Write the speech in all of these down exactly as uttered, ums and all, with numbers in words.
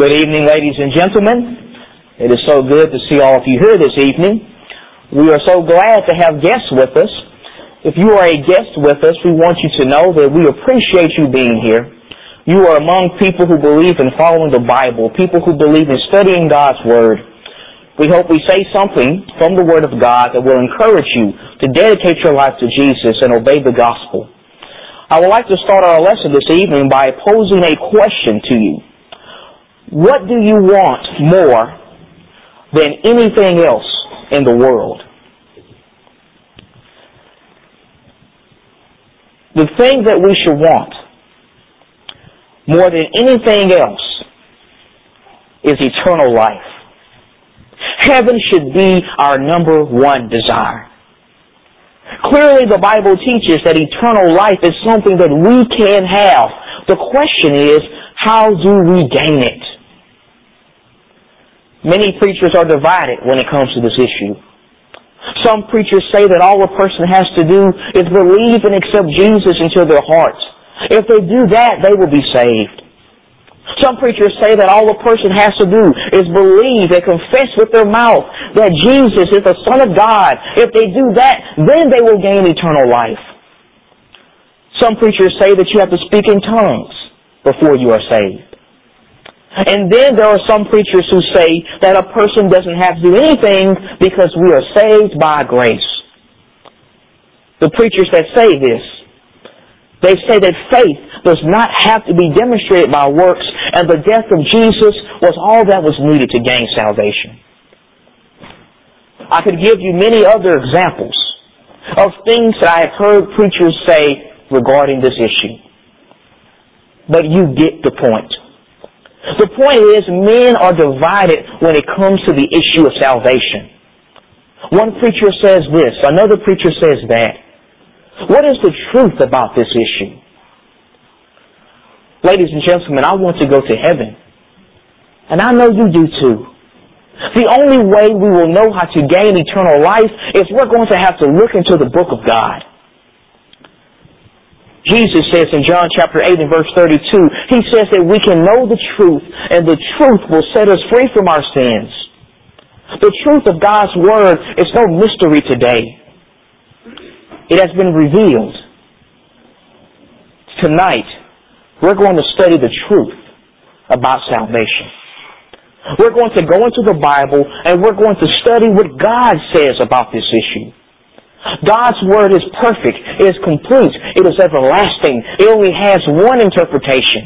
Good evening, ladies and gentlemen. It is so good to see all of you here this evening. We are so glad to have guests with us. If you are a guest with us, we want you to know that we appreciate you being here. You are among people who believe in following the Bible, people who believe in studying God's Word. We hope we say something from the Word of God that will encourage you to dedicate your life to Jesus and obey the gospel. I would like to start our lesson this evening by posing a question to you. What do you want more than anything else in the world? The thing that we should want more than anything else is eternal life. Heaven should be our number one desire. Clearly, the Bible teaches that eternal life is something that we can have. The question is, how do we gain it? Many preachers are divided when it comes to this issue. Some preachers say that all a person has to do is believe and accept Jesus into their hearts. If they do that, they will be saved. Some preachers say that all a person has to do is believe and confess with their mouth that Jesus is the Son of God. If they do that, then they will gain eternal life. Some preachers say that you have to speak in tongues before you are saved. And then there are some preachers who say that a person doesn't have to do anything because we are saved by grace. The preachers that say this, they say that faith does not have to be demonstrated by works, and the death of Jesus was all that was needed to gain salvation. I could give you many other examples of things that I have heard preachers say regarding this issue. But you get the point. The point is, men are divided when it comes to the issue of salvation. One preacher says this, another preacher says that. What is the truth about this issue? Ladies and gentlemen, I want to go to heaven. And I know you do too. The only way we will know how to gain eternal life is we're going to have to look into the book of God. Jesus says in John chapter eight and verse thirty-two, He says that we can know the truth, and the truth will set us free from our sins. The truth of God's Word is no mystery today. It has been revealed. Tonight, we're going to study the truth about salvation. We're going to go into the Bible, and we're going to study what God says about this issue. God's Word is perfect. It is complete. It is everlasting. It only has one interpretation.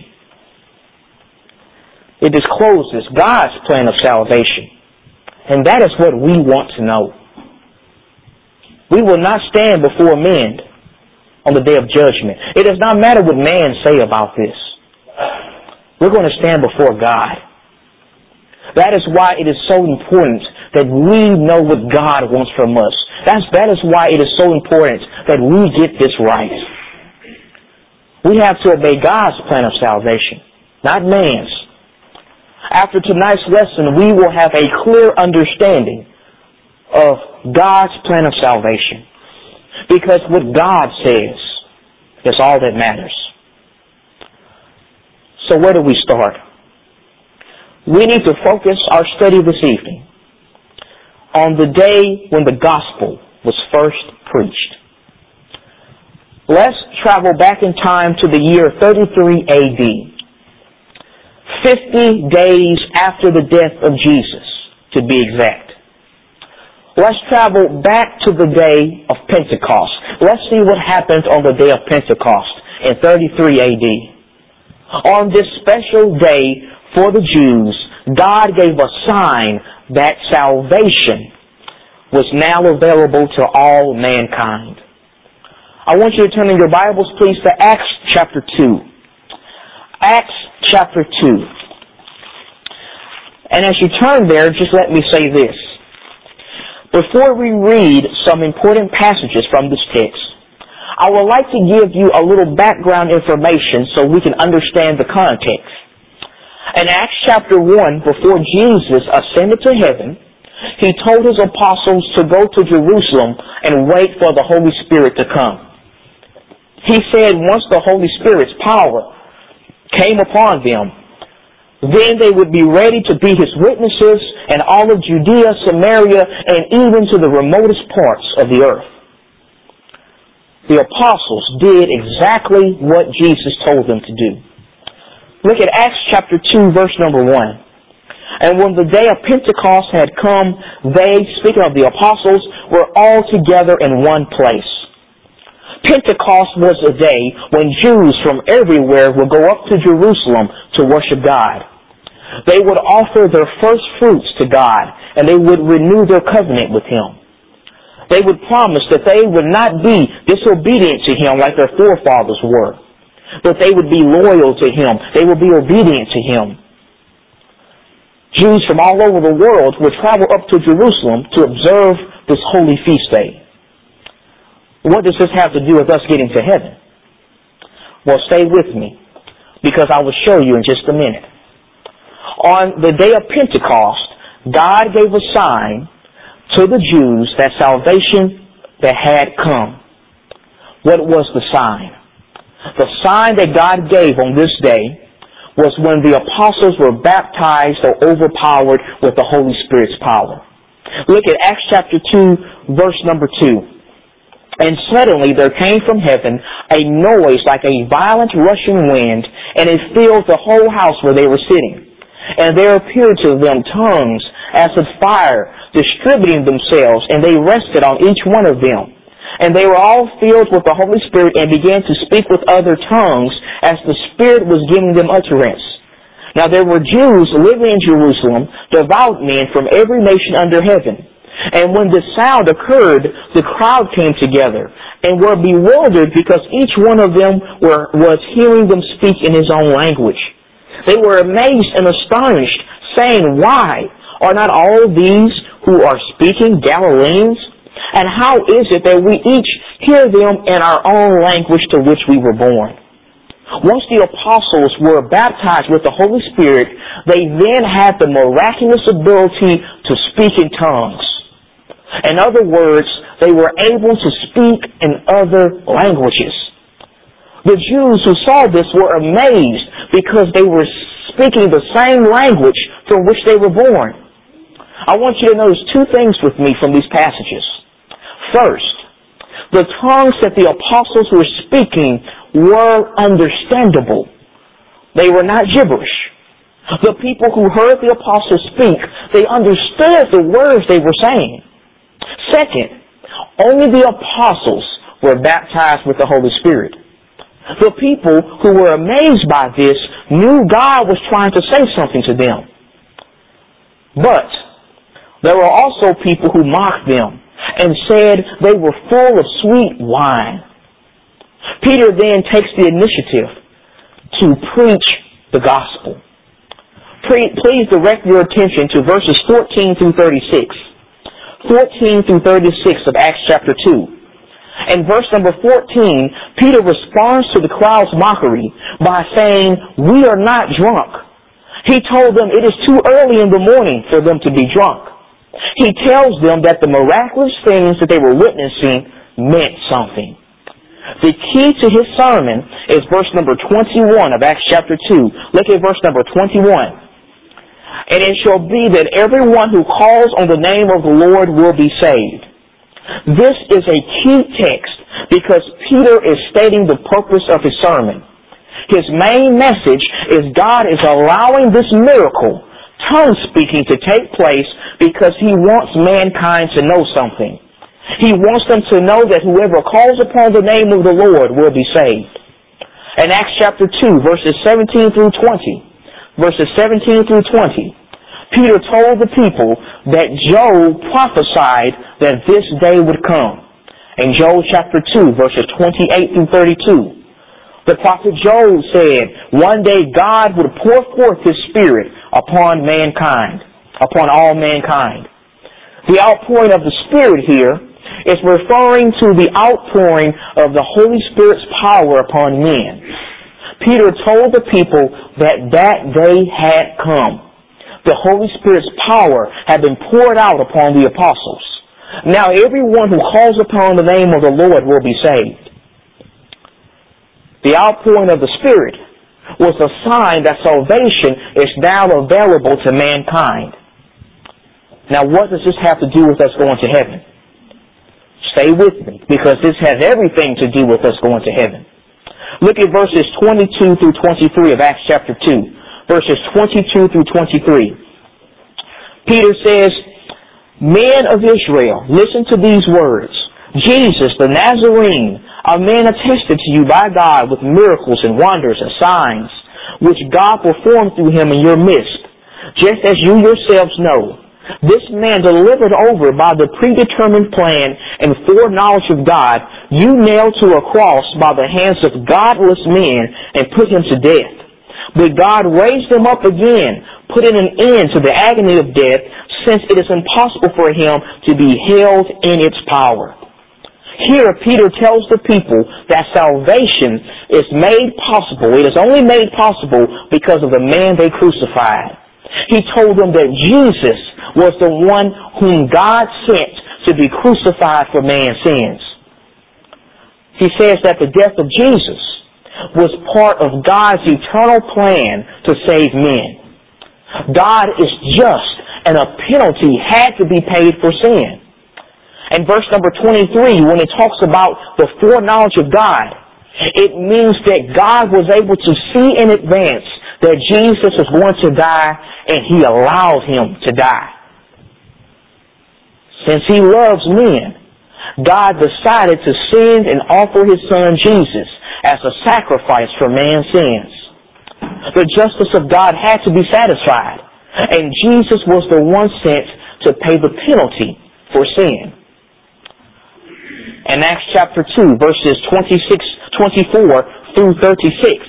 It discloses God's plan of salvation. And that is what we want to know. We will not stand before men on the day of judgment. It does not matter what man say about this. We're going to stand before God. That is why it is so important that we know what God wants from us. That's, that is why it is so important that we get this right. We have to obey God's plan of salvation, not man's. After tonight's lesson, we will have a clear understanding of God's plan of salvation. Because what God says is all that matters. So where do we start? We need to focus our study this evening on the day when the gospel was first preached. Let's travel back in time to the year thirty-three A D. Fifty days after the death of Jesus, to be exact. Let's travel back to the day of Pentecost. Let's see what happened on the day of Pentecost in thirty-three A D. On this special day for the Jews, God gave a sign that salvation was now available to all mankind. I want you to turn in your Bibles, please, to Acts chapter two. Acts chapter two. And as you turn there, just let me say this. Before we read some important passages from this text, I would like to give you a little background information so we can understand the context. In Acts chapter one, before Jesus ascended to heaven, He told His apostles to go to Jerusalem and wait for the Holy Spirit to come. He said once the Holy Spirit's power came upon them, Then they would be ready to be His witnesses in all of Judea, Samaria, and even to the remotest parts of the earth. The apostles did exactly what Jesus told them to do. Look at Acts chapter two, verse number one. And when the day of Pentecost had come, they, speaking of the apostles, were all together in one place. Pentecost was a day when Jews from everywhere would go up to Jerusalem to worship God. They would offer their first fruits to God, and they would renew their covenant with Him. They would promise that they would not be disobedient to Him like their forefathers were, but they would be loyal to Him. They would be obedient to Him. Jews from all over the world would travel up to Jerusalem to observe this holy feast day. What does this have to do with us getting to heaven? Well, stay with me, because I will show you in just a minute. On the day of Pentecost, God gave a sign to the Jews that salvation that had come. What was the sign? The sign that God gave on this day was when the apostles were baptized or overpowered with the Holy Spirit's power. Look at Acts chapter two, verse number two. And suddenly there came from heaven a noise like a violent rushing wind, and it filled the whole house where they were sitting. And there appeared to them tongues as of fire, distributing themselves, and they rested on each one of them. And they were all filled with the Holy Spirit and began to speak with other tongues as the Spirit was giving them utterance. Now there were Jews living in Jerusalem, devout men from every nation under heaven. And when the sound occurred, the crowd came together and were bewildered because each one of them were, was hearing them speak in his own language. They were amazed and astonished, saying, "Why are not all these who are speaking Galileans? And how is it that we each hear them in our own language to which we were born?" Once the apostles were baptized with the Holy Spirit, they then had the miraculous ability to speak in tongues. In other words, they were able to speak in other languages. The Jews who saw this were amazed because they were speaking the same language from which they were born. I want you to notice two things with me from these passages. First, the tongues that the apostles were speaking were understandable. They were not gibberish. The people who heard the apostles speak, they understood the words they were saying. Second, only the apostles were baptized with the Holy Spirit. The people who were amazed by this knew God was trying to say something to them. But there were also people who mocked them and said they were full of sweet wine. Peter then takes the initiative to preach the gospel. Please direct your attention to verses fourteen through thirty-six. fourteen through thirty-six of Acts chapter two. In verse number fourteen, Peter responds to the crowd's mockery by saying, "We are not drunk." He told them it is too early in the morning for them to be drunk. He tells them that the miraculous things that they were witnessing meant something. The key to his sermon is verse number twenty-one of Acts chapter two. Look at verse number twenty-one. "And it shall be that everyone who calls on the name of the Lord will be saved." This is a key text because Peter is stating the purpose of his sermon. His main message is God is allowing this miracle, tongue speaking, to take place because He wants mankind to know something. He wants them to know that whoever calls upon the name of the Lord will be saved. In Acts chapter two, verses seventeen through twenty, verses seventeen through twenty, Peter told the people that Joel prophesied that this day would come. In Joel chapter two, verses twenty-eight through thirty-two, the prophet Joel said, one day God would pour forth His Spirit upon mankind, upon all mankind. The outpouring of the Spirit here is referring to the outpouring of the Holy Spirit's power upon men. Peter told the people that that day had come. The Holy Spirit's power had been poured out upon the apostles. Now everyone who calls upon the name of the Lord will be saved. The outpouring of the Spirit was a sign that salvation is now available to mankind. Now, what does this have to do with us going to heaven? Stay with me, because this has everything to do with us going to heaven. Look at verses twenty-two through twenty-three of Acts chapter two. Verses twenty-two through twenty-three. Peter says, "Men of Israel, listen to these words. Jesus, the Nazarene, a man attested to you by God with miracles and wonders and signs, which God performed through him in your midst, just as you yourselves know. This man delivered over by the predetermined plan and foreknowledge of God, you nailed to a cross by the hands of godless men and put him to death. But God raised him up again, putting an end to the agony of death, since it is impossible for him to be held in its power." Here Peter tells the people that salvation is made possible. It is only made possible because of the man they crucified. He told them that Jesus was the one whom God sent to be crucified for man's sins. He says that the death of Jesus was part of God's eternal plan to save men. God is just, and a penalty had to be paid for sin. And verse number twenty-three, when it talks about the foreknowledge of God, it means that God was able to see in advance that Jesus was going to die, and He allowed Him to die. Since He loves men, God decided to send and offer His Son Jesus as a sacrifice for man's sins. The justice of God had to be satisfied, and Jesus was the one sent to pay the penalty for sin. In Acts chapter two, verses twenty-six, twenty-four through thirty-six,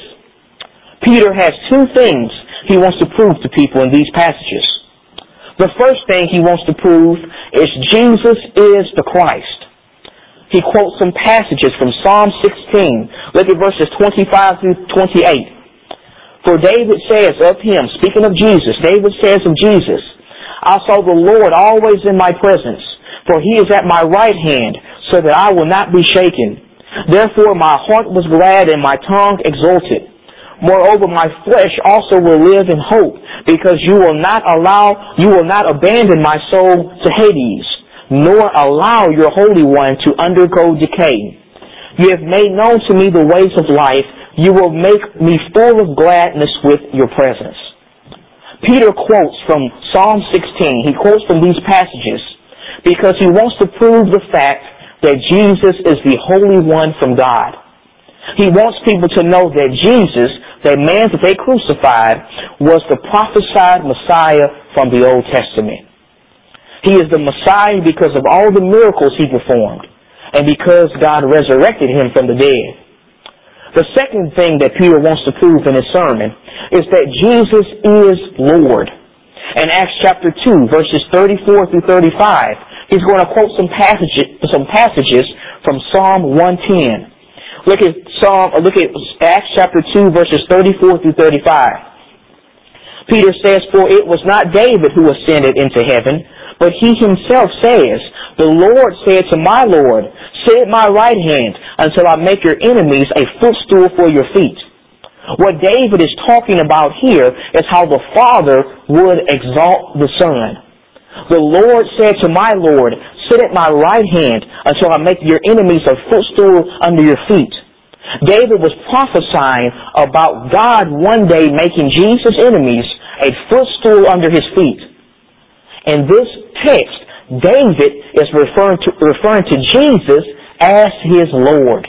Peter has two things he wants to prove to people in these passages. The first thing he wants to prove is Jesus is the Christ. He quotes some passages from Psalm sixteen. Look at verses twenty-five through twenty-eight. For David says of him, speaking of Jesus, David says of Jesus, "I saw the Lord always in my presence, for He is at my right hand, so that I will not be shaken. Therefore my heart was glad and my tongue exulted. Moreover, my flesh also will live in hope, because you will not allow, you will not abandon my soul to Hades, nor allow your Holy One to undergo decay. You have made known to me the ways of life. You will make me full of gladness with your presence." Peter quotes from Psalm sixteen. He quotes from these passages because he wants to prove the fact that Jesus is the Holy One from God. He wants people to know that Jesus, that man that they crucified, was the prophesied Messiah from the Old Testament. He is the Messiah because of all the miracles He performed, and because God resurrected Him from the dead. The second thing that Peter wants to prove in his sermon is that Jesus is Lord. In Acts chapter two, verses thirty-four through thirty-five, he's going to quote some passages, some passages from Psalm one ten. Look at Psalm, look at Acts chapter two, verses thirty-four through thirty-five. Peter says, "For it was not David who ascended into heaven, but he himself says, the Lord said to my Lord, sit at my right hand until I make your enemies a footstool for your feet." What David is talking about here is how the Father would exalt the Son. The Lord said to my Lord, sit at my right hand until I make your enemies a footstool under your feet. David was prophesying about God one day making Jesus' enemies a footstool under His feet. In this text, David is referring to, referring to Jesus as His Lord.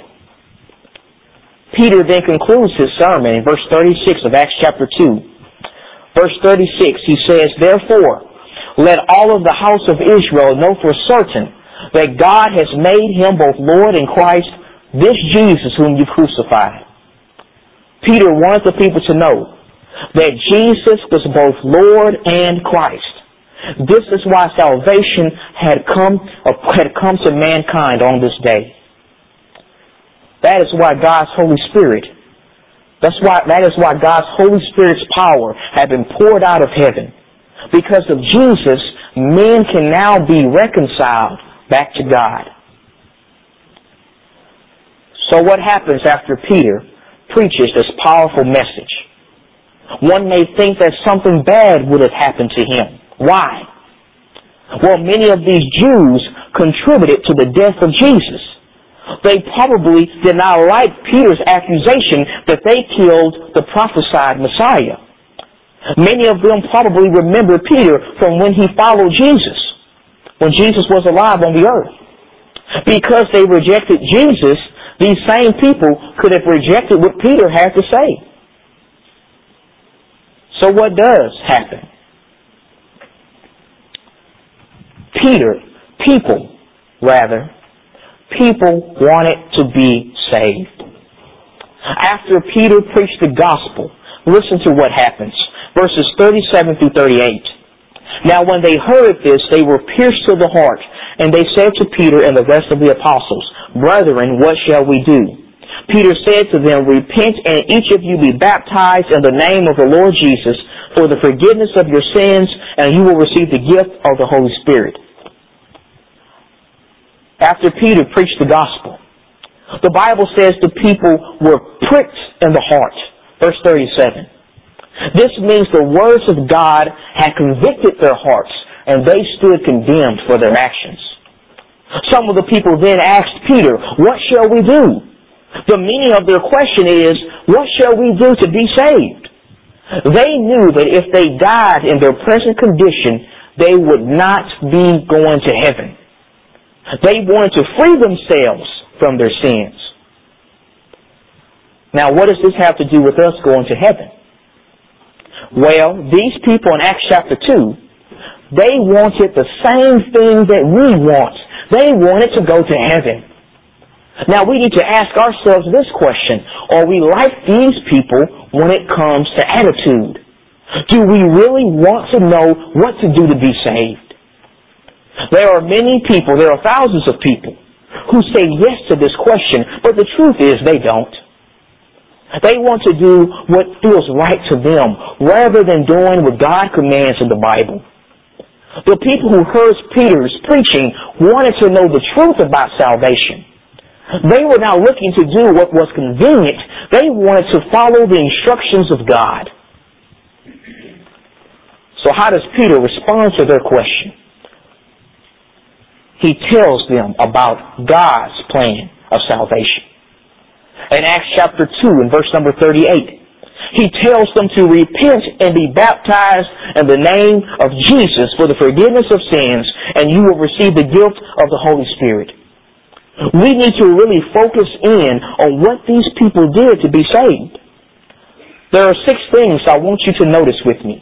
Peter then concludes his sermon in verse thirty-six of Acts chapter two. Verse thirty-six, he says, "Therefore, let all of the house of Israel know for certain that God has made Him both Lord and Christ, this Jesus whom you crucified." Peter wanted the people to know that Jesus was both Lord and Christ. This is why salvation had come, had come to mankind on this day. That is why God's Holy Spirit, that's why, that is why God's Holy Spirit's power had been poured out of heaven. Because of Jesus, men can now be reconciled back to God. So what happens after Peter preaches this powerful message. One may think that something bad would have happened to him. Why? Well, many of these Jews contributed to the death of Jesus. They probably did not like Peter's accusation that they killed the prophesied Messiah. Many of them probably remember Peter from when he followed Jesus, when Jesus was alive on the earth. Because they rejected Jesus, these same people could have rejected what Peter had to say. So what does happen? Peter, people, rather, people wanted to be saved. After Peter preached the gospel, listen to what happens. Verses thirty-seven through thirty-eight. Now when they heard this, they were pierced to the heart, and they said to Peter and the rest of the apostles, Brethren, what shall we do? Peter said to them, Repent, and each of you be baptized in the name of the Lord Jesus for the forgiveness of your sins, and you will receive the gift of the Holy Spirit. After Peter preached the gospel, the Bible says the people were pricked in the heart. Verse thirty-seven. This means the words of God had convicted their hearts, and they stood condemned for their actions. Some of the people then asked Peter, What shall we do? The meaning of their question is, What shall we do to be saved? They knew that if they died in their present condition, they would not be going to heaven. They wanted to free themselves from their sins. Now, what does this have to do with us going to heaven? Well, these people in Acts chapter two, they wanted the same thing that we want. They wanted to go to heaven. Now, we need to ask ourselves this question. Are we like these people when it comes to attitude? Do we really want to know what to do to be saved? There are many people, there are thousands of people who say yes to this question, but the truth is they don't. They want to do what feels right to them rather than doing what God commands in the Bible. The people who heard Peter's preaching wanted to know the truth about salvation. They were not looking to do what was convenient. They wanted to follow the instructions of God. So how does Peter respond to their question? He tells them about God's plan of salvation. In Acts chapter two, in verse number thirty-eight, he tells them to repent and be baptized in the name of Jesus for the forgiveness of sins, and you will receive the gift of the Holy Spirit. We need to really focus in on what these people did to be saved. There are six things I want you to notice with me.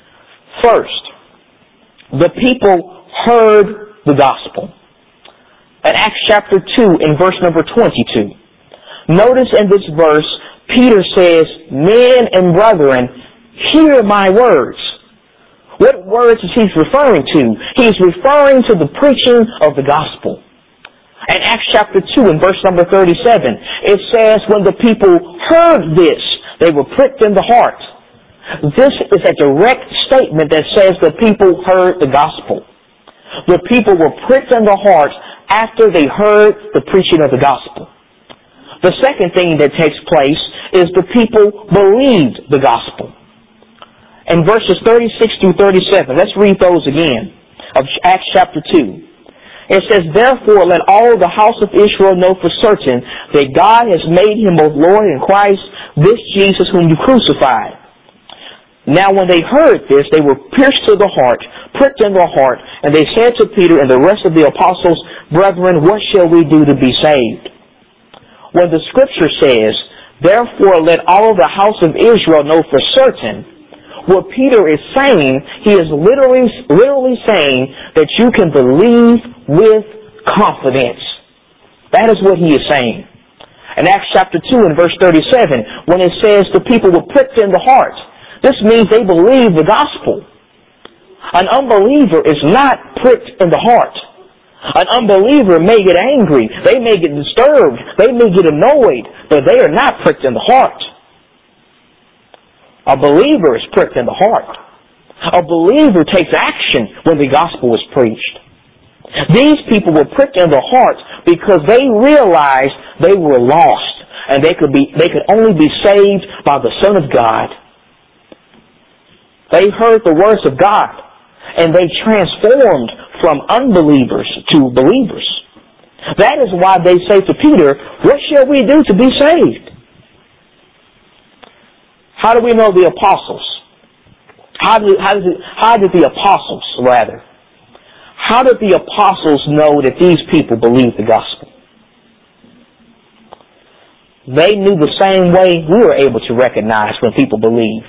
First, the people heard the gospel. In Acts chapter two, in verse number twenty-two, notice in this verse, Peter says, Men and brethren, hear my words. What words is he referring to? He's referring to the preaching of the gospel. In Acts chapter two, in verse number thirty-seven, it says, When the people heard this, they were pricked in the heart. This is a direct statement that says the people heard the gospel. The people were pricked in the heart after they heard the preaching of the gospel. The second thing that takes place is the people believed the gospel. In verses thirty-six through thirty-seven, let's read those again, of Acts chapter two. It says, Therefore let all the house of Israel know for certain that God has made him both Lord and Christ, this Jesus whom you crucified. Now when they heard this, they were pierced to the heart, pricked in their heart, and they said to Peter and the rest of the apostles, Brethren, what shall we do to be saved? When the scripture says, Therefore let all the house of Israel know for certain, what Peter is saying, he is literally, literally saying that you can believe with confidence. That is what he is saying. In Acts chapter two and verse thirty-seven, when it says the people were pricked in the heart, this means they believe the gospel. An unbeliever is not pricked in the heart. An unbeliever may get angry, they may get disturbed, they may get annoyed, but they are not pricked in the heart. A believer is pricked in the heart. A believer takes action when the gospel is preached. These people were pricked in the heart because they realized they were lost and they could be, they could only be saved by the Son of God. They heard the words of God, and they transformed from unbelievers to believers. That is why they say to Peter, what shall we do to be saved? How do we know the apostles? How did, how did, how did the apostles, rather, how did the apostles know that these people believed the gospel? They knew the same way we were able to recognize when people believe.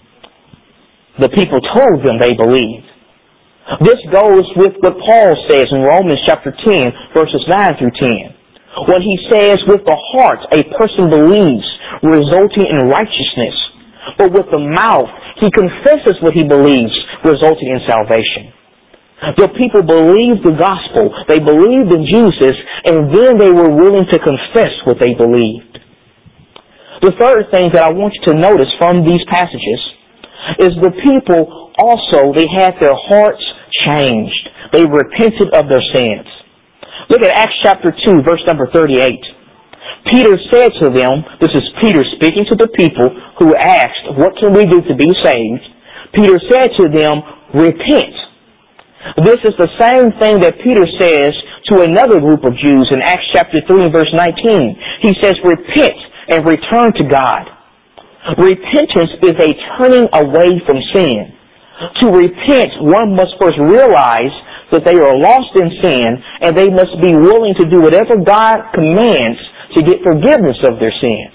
The people told them they believed. This goes with what Paul says in Romans chapter ten, verses nine through ten. When he says, with the heart a person believes, resulting in righteousness. But with the mouth he confesses what he believes, resulting in salvation. The people believed the gospel. They believed in Jesus, and then they were willing to confess what they believed. The third thing that I want you to notice from these passages is the people also, they had their hearts changed. They repented of their sins. Look at Acts chapter two, verse number thirty-eight. Peter said to them, this is Peter speaking to the people who asked, what can we do to be saved? Peter said to them, repent. This is the same thing that Peter says to another group of Jews in Acts chapter three and verse nineteen. He says, repent and return to God. Repentance is a turning away from sin. To repent, one must first realize that they are lost in sin, and they must be willing to do whatever God commands to get forgiveness of their sins.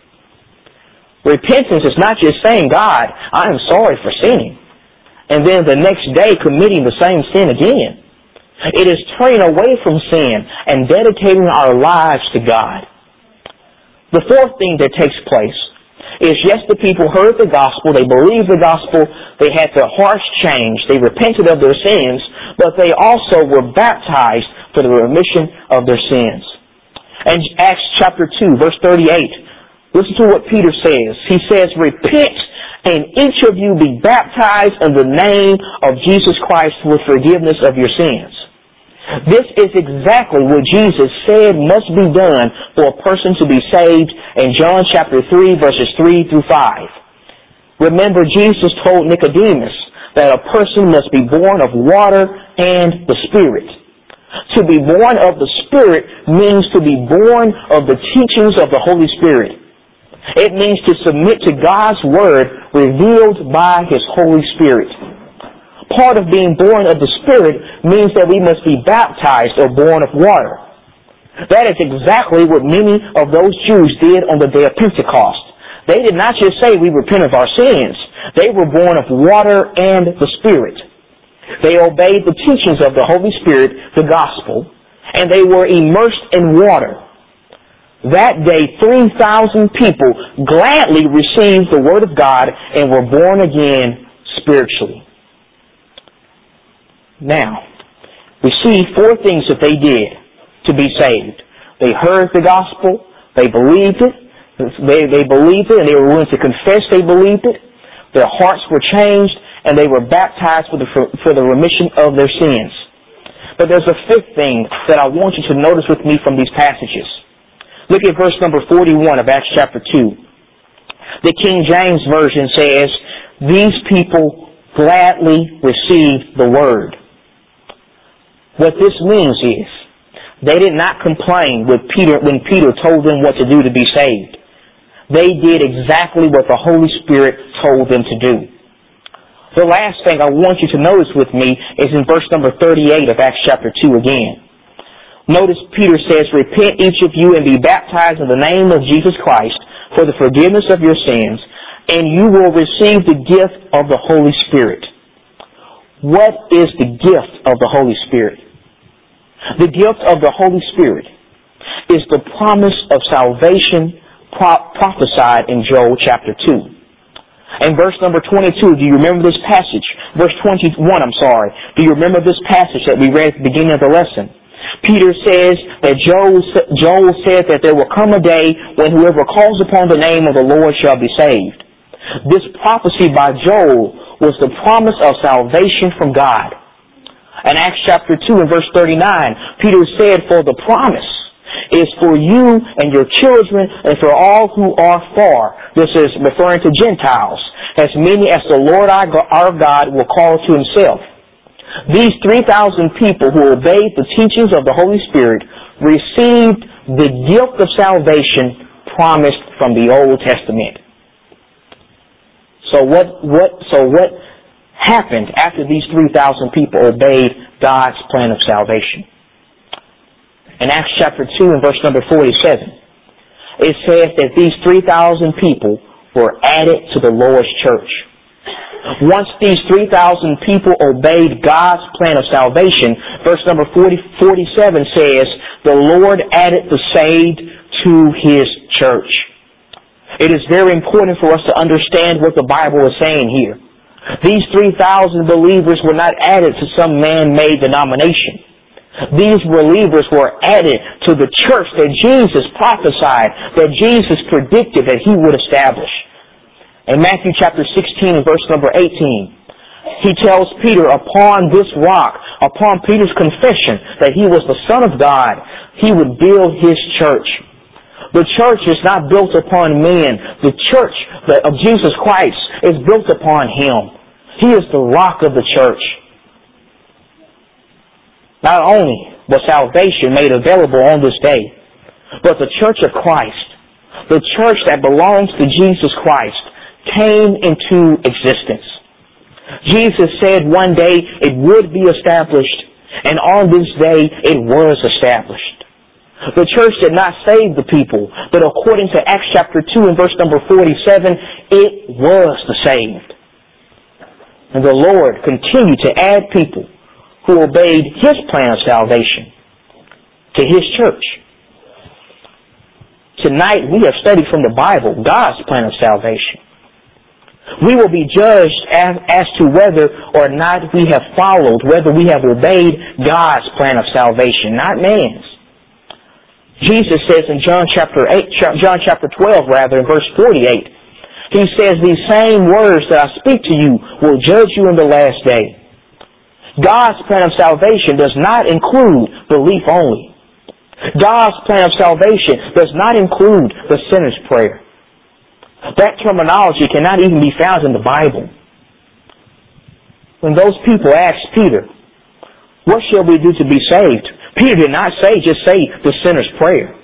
Repentance is not just saying, God, I am sorry for sinning, and then the next day committing the same sin again. It is turning away from sin and dedicating our lives to God. The fourth thing that takes place is, yes, the people heard the gospel, they believed the gospel, they had their hearts changed, they repented of their sins, but they also were baptized for the remission of their sins. And Acts chapter two, verse thirty-eight, listen to what Peter says. He says, repent, and each of you be baptized in the name of Jesus Christ with forgiveness of your sins. This is exactly what Jesus said must be done for a person to be saved in John chapter three, verses three through five. Remember, Jesus told Nicodemus that a person must be born of water and the Spirit. To be born of the Spirit means to be born of the teachings of the Holy Spirit. It means to submit to God's Word revealed by His Holy Spirit. Part of being born of the Spirit means that we must be baptized or born of water. That is exactly what many of those Jews did on the day of Pentecost. They did not just say we repent of our sins. They were born of water and the Spirit. They obeyed the teachings of the Holy Spirit, the gospel, and they were immersed in water. That day, three thousand people gladly received the Word of God and were born again spiritually. Now, we see four things that they did to be saved. They heard the gospel, they believed it, they, they believed it, and they were willing to confess they believed it. Their hearts were changed, and they were baptized for the, for, for the remission of their sins. But there's a fifth thing that I want you to notice with me from these passages. Look at verse number forty-one of Acts chapter two. The King James Version says, these people gladly received the Word. What this means is, they did not complain when Peter, when Peter told them what to do to be saved. They did exactly what the Holy Spirit told them to do. The last thing I want you to notice with me is in verse number thirty-eight of Acts chapter two again. Notice Peter says, repent each of you and be baptized in the name of Jesus Christ for the forgiveness of your sins, and you will receive the gift of the Holy Spirit. What is the gift of the Holy Spirit? The gift of the Holy Spirit is the promise of salvation pro- prophesied in Joel chapter two. In verse number twenty-two, do you remember this passage? Verse twenty-one, I'm sorry. Do you remember this passage that we read at the beginning of the lesson? Peter says that Joel, Joel said that there will come a day when whoever calls upon the name of the Lord shall be saved. This prophecy by Joel was the promise of salvation from God. In Acts chapter two and verse thirty-nine, Peter said, for the promise is for you and your children and for all who are far. This is referring to Gentiles, as many as the Lord our God will call to himself. These three thousand people who obeyed the teachings of the Holy Spirit received the gift of salvation promised from the Old Testament. So what, what, so what happened after these three thousand people obeyed God's plan of salvation? In Acts chapter two and verse number forty-seven, it says that these three thousand people were added to the Lord's church. Once these three thousand people obeyed God's plan of salvation, verse number forty, forty-seven says, the Lord added the saved to his church. It is very important for us to understand what the Bible is saying here. These three thousand believers were not added to some man-made denomination. These believers were added to the church that Jesus prophesied, that Jesus predicted that he would establish. In Matthew chapter sixteen and verse number eighteen, he tells Peter, upon this rock, upon Peter's confession that he was the Son of God, he would build his church. The church is not built upon men. The church of Jesus Christ is built upon him. He is the rock of the church. Not only was salvation made available on this day, but the church of Christ, the church that belongs to Jesus Christ, came into existence. Jesus said one day it would be established, and on this day it was established. The church did not save the people, but according to Acts chapter two and verse number forty-seven, it was the saved. And the Lord continued to add people who obeyed his plan of salvation to his church. Tonight we have studied from the Bible God's plan of salvation. We will be judged as, as to whether or not we have followed, whether we have obeyed God's plan of salvation, not man's. Jesus says in John chapter eight, John chapter twelve, rather, in verse forty-eight, he says, these same words that I speak to you will judge you in the last day. God's plan of salvation does not include belief only. God's plan of salvation does not include the sinner's prayer. That terminology cannot even be found in the Bible. When those people asked Peter, what shall we do to be saved? Peter did not say, just say the sinner's prayer.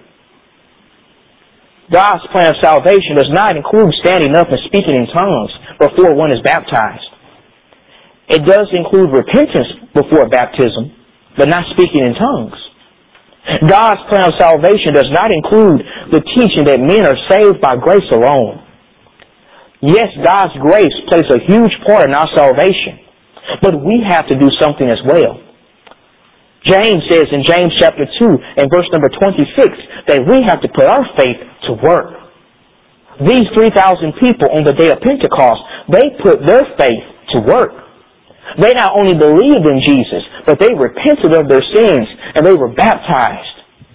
God's plan of salvation does not include standing up and speaking in tongues before one is baptized. It does include repentance before baptism, but not speaking in tongues. God's plan of salvation does not include the teaching that men are saved by grace alone. Yes, God's grace plays a huge part in our salvation, but we have to do something as well. James says in James chapter two and verse number twenty-six that we have to put our faith to work. These three thousand people on the day of Pentecost, they put their faith to work. They not only believed in Jesus, but they repented of their sins and they were baptized.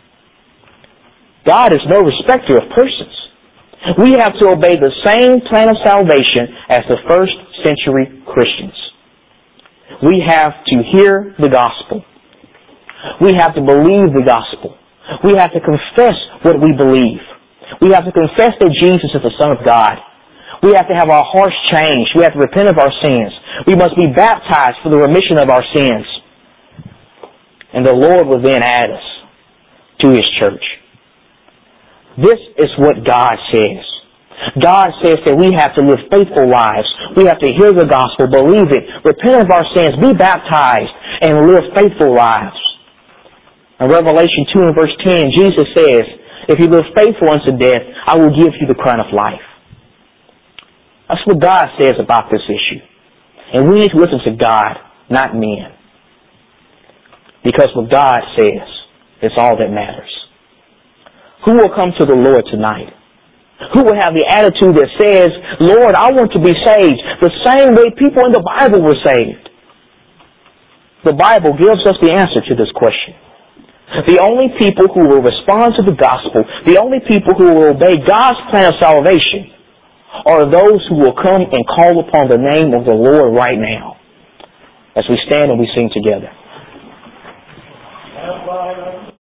God is no respecter of persons. We have to obey the same plan of salvation as the first century Christians. We have to hear the gospel. We have to believe the gospel. We have to confess what we believe. We have to confess that Jesus is the Son of God. We have to have our hearts changed. We have to repent of our sins. We must be baptized for the remission of our sins. And the Lord will then add us to his church. This is what God says. God says that we have to live faithful lives. We have to hear the gospel, believe it, repent of our sins, be baptized, and live faithful lives. In Revelation two and verse ten, Jesus says, if you live faithful unto death, I will give you the crown of life. That's what God says about this issue. And we need to listen to God, not men. Because what God says is all that matters. Who will come to the Lord tonight? Who will have the attitude that says, Lord, I want to be saved the same way people in the Bible were saved? The Bible gives us the answer to this question. The only people who will respond to the gospel, the only people who will obey God's plan of salvation, are those who will come and call upon the name of the Lord right now, as we stand and we sing together.